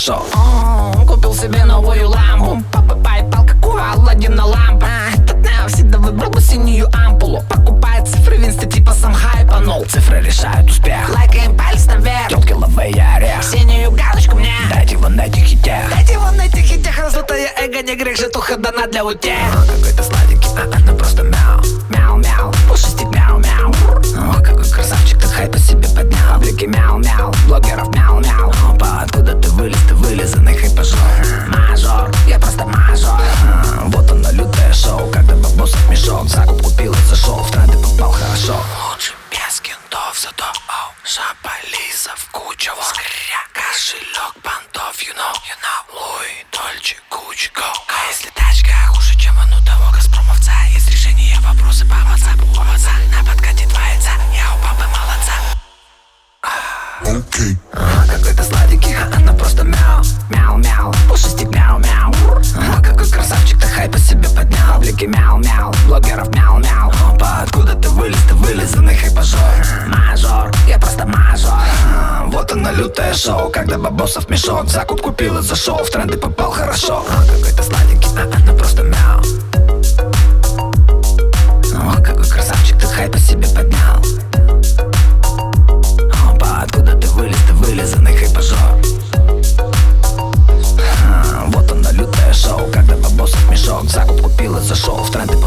хорошо. Купил себе новую лампу, попал какую Аладдин на лампа. Всегда выбрал бы синюю ампулу. Покупает цифры в инсте, типа сам хайпанул. Цифры решают успех, Лайкаем палец наверх, тёлки ловые орех. синюю галочку мне, Дайте вон этих хитях. дайте вон этих хитях. Раздутое эго, не грех, житуха дана для утех. Какой-то сладенький, она просто мяу. Мяу-мяу, пушистик мяу-мяу. Ох, какой красавчик, ты хайп по себе поднял. Паблики мяу-мяу, блогеров мяу-мяу. Опа, откуда ты вылизанный хайпажор? Мажор, я просто мажор. Вот оно лютое шоу, когда бабосов мешок. Закуп купил и зашел, в тренды попал хорошо. Лучше без кентов, зато жаба Лиза в кучу. Скря, кошелек, понтов, you know. Луи, Дольче, Гуччи, go. А если тачка хуже, чем у того газпромовца, есть решение вопросы по WhatsApp, у отца. На подкате двоится, я у папы молодца. Okay. Какой-то сладенький, она просто мяу. Мяу-мяу, пушистик мяу-мяу. Какой красавчик, ты хайп по себе поднял. Паблики мяу-мяу, блогеров мяу-мяу. Опа, откуда ты вылизанный хайпажор? Мажор, я просто мажор. Вот оно лютое шоу, когда бабосов мешок. Закуп купил и зашел, в тренды попал хорошо. Какой-то сладенький, она просто мяу. Ох, какой красавчик, ты хайп по себе поднял. Опа, откуда ты вылизанный хайпажор? Вот оно лютое шоу, когда бабосов мешок. Закуп купил и зашел, в тренды